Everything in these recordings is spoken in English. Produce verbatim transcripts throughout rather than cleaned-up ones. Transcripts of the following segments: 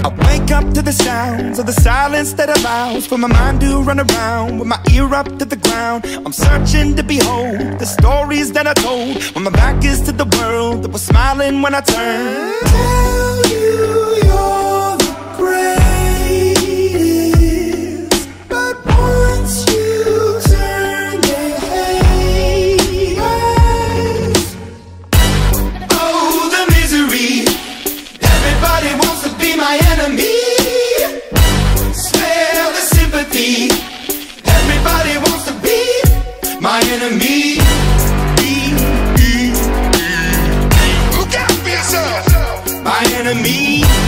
I wake up to the sounds of the silence that allows for my mind to run around with my ear up to the ground. I'm searching to behold the stories that I told when my back is to the world that was smiling when I turned. Tell you you're the greatest, but once you turn they hate us. Oh, the misery. Everybody wants to be my enemy. Smell the sympathy. Everybody wants to be my enemy. Look out for yourself. My enemy.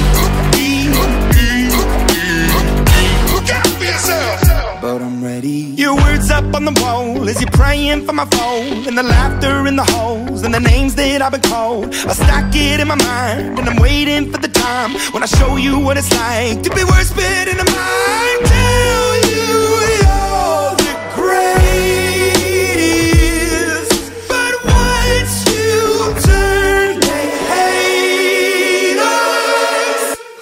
Look out for yourself. But I'm ready. Your words up on the wall as you're praying for my phone, and the laughter in the holes and the names that I've been called. I stack it in my mind and I'm waiting for the time when I show you what it's like to be worse fit in the mind. Tell you you're the greatest, but once you turn they hate us.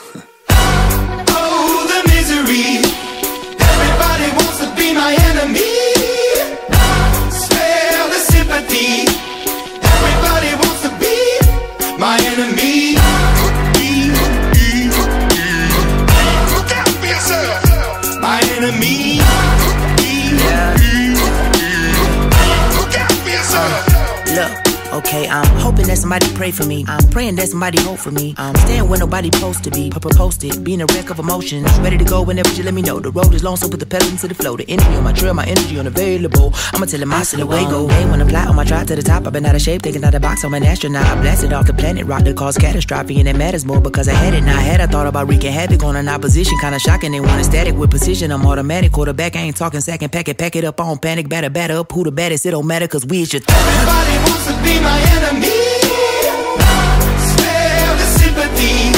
Oh, the misery. Everybody wants to be my enemy. Spare the sympathy. Everybody wants to be my enemy. Look out for yourself. My enemy. Look out for yourself. Look, okay, I'm hoping that somebody pray for me. I'm praying that somebody hope for me. I'm staying where nobody supposed to be. Papa posted, being a wreck of emotions. Ready to go whenever you let me know. The road is long, so put the pedal into the flow. The energy on my trail, my energy unavailable. I'ma tell him I still away go. Hey, when I fly on my drive to the top, I've been out of shape, thinking out the box. I'm an astronaut. I blasted off the planet, rock that caused catastrophe, and it matters more because I had it. Now I had I thought about wreaking havoc on an opposition, kinda shocking. They want static with precision. I'm automatic, quarterback. I ain't talking second, pack it, pack it up on panic, batter, batter up. Who the baddest? It don't matter, cause we is your th- Everybody wants to be my enemy. Spare the sympathy.